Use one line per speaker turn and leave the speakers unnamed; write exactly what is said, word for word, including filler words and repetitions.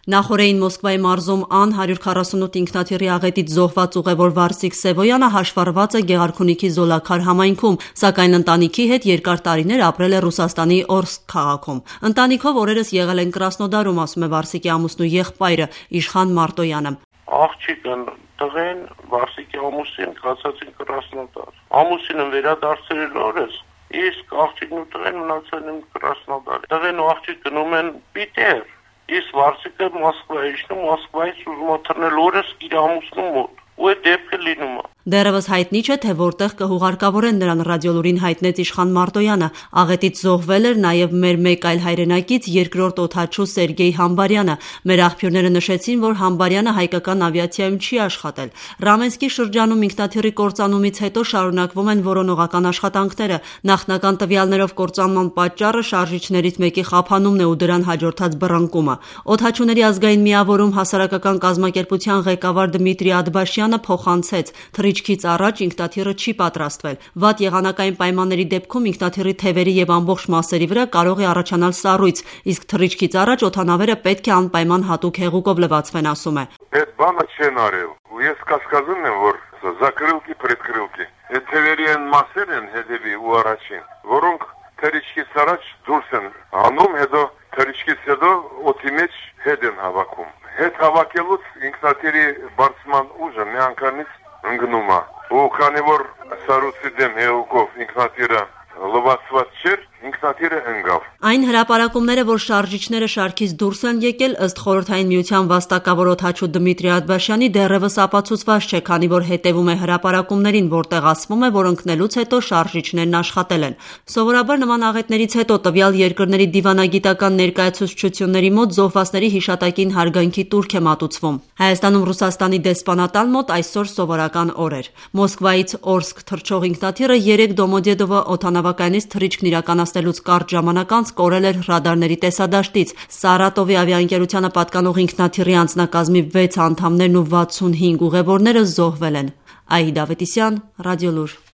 Նախորդին Մոսկվայի մարզում Ան հարյուր քառասունութ ինքնաթիռի աղետից զոհված ուղևոր Վարսիկ Սևոյանը հաշվառված է Գեղարքունիքի Զոլաքար համայնքում, սակայն ընտանիքի հետ երկար տարիներ ապրել է Ռուսաստանի Օրսկ քաղաքում։ Ընտանիքով օրերս եղել են Կրասնոդարում, ասում է Վարսիկի ամուսնու եղբայրը Իշխան Մարտոյանը։
Աղջիկն տղեն Վարսիկի ամուսին կացած են Կրասնոդար։ Ամուսինը վերադարձել օրս, իսկ աղջիկն ու տղեն մնացել են Կրասնոդար։ Տղեն ու աղջիկ գնում են Պիտեր։ Իսկ Վարսիկը Մոսկվա է իջնում, Մոսկվայից ուզում է թռնել օրս իր ամուսնու մոտ։ Ու այդ դեպքը լինում է։
Դեռևս հայտնի չէ, թե որտեղ կհուղարկավորեն նրան, ռադիոլուրին հայտնեց Իշխան Մարտոյանը։ Աղետից զոհվել էր նաև մեր մեկ այլ հայրենակից երկրորդ օդաչու Սերգեյ Համբարյանը։ Մեր աղբյուրները նշեցին, որ Համբարյանը հայկական ավիացիայում չի աշխատել։ Ռամենսկի շրջանում ինքնաթիռի կործանումից հետո շարունակվում են որոնողական աշխատանքները։ Նախնական տվյալներով կործանման պատճառը շարժիչներից մեկի խափանումն է ու դրան հաջորդած բռնկումը։ Օդաչուների ազգային միավորում հասարակական կազմակերպության ղեկավար Դմիտրի Ադբաշյանը փոխանցեց. Թռիչքից առաջ ինքնաթիռը չի պատրաստվել։ Վատ եղանակային պայմանների դեպքում ինքնաթիռի թևերի եւ ամբողջ մասերի վրա կարող է առաջանալ սառույց, իսկ թռիչքից առաջ օդանավերը պետք է անպայման հատուկ հեղուկով լվացվեն, ասում է։
Այդ բանը չեն արել։ Ես կասկածում եմ, որ закрылки, предкрылки։ Այդ թևերի են մասեր են հետևի ու առաջին, որոնք թռիչքից առաջ դուրս են անում, հետո թռիչքից հետո օդի մեջ հետ են հավաքում։ Հետ հավաքելուց ինքնաթիռի բարձման ուժը միանգամից ընկնում է։ Ու քանի որ սառույցի դեմ հեղուկով ինքնաթիռը լվացված չէր, ինքնաթիռը ընկավ։
Այն հրապարակումները, որ շարժիչները շարքից դուրս են եկել, ըստ Խորհրդային Միության վաստակավոր օդաչու Դմիտրի Ադբաշյանի դեռևս ապացուցված չէ, քանի որ հետևում է հրապարակումներին, որտեղ ասվում է, որ ընկնելուց հետո շարժիչներն աշխատել են։ Սովորաբար նման աղետներից հետո տվյալ երկրների դիվանագիտական ներկայացուցչությունների մոտ զոհվածների հիշատակին հարգանքի տուրք է մատուցվում։ Հայաստանում Ռուսաստանի դեսպանատան մոտ այսօր սովորական օր էր։ Մոսկվայից Օրսկ թռչող ինքնաթիռը երեք Դոմոդեդովո օդանավակայանից թռիչքն իրականացնելուց կարճ ժամանակ անց կորել էր ռադարների տեսադաշտից։ Սարատովի ավիաընկերությանը պատկանող ինքնաթիռի անձնակազմի վեց անդամներն ու վաթսունհինգ ուղևորները զոհվել են։ Աիդա Ավետիսյան, Ռադիոլուր։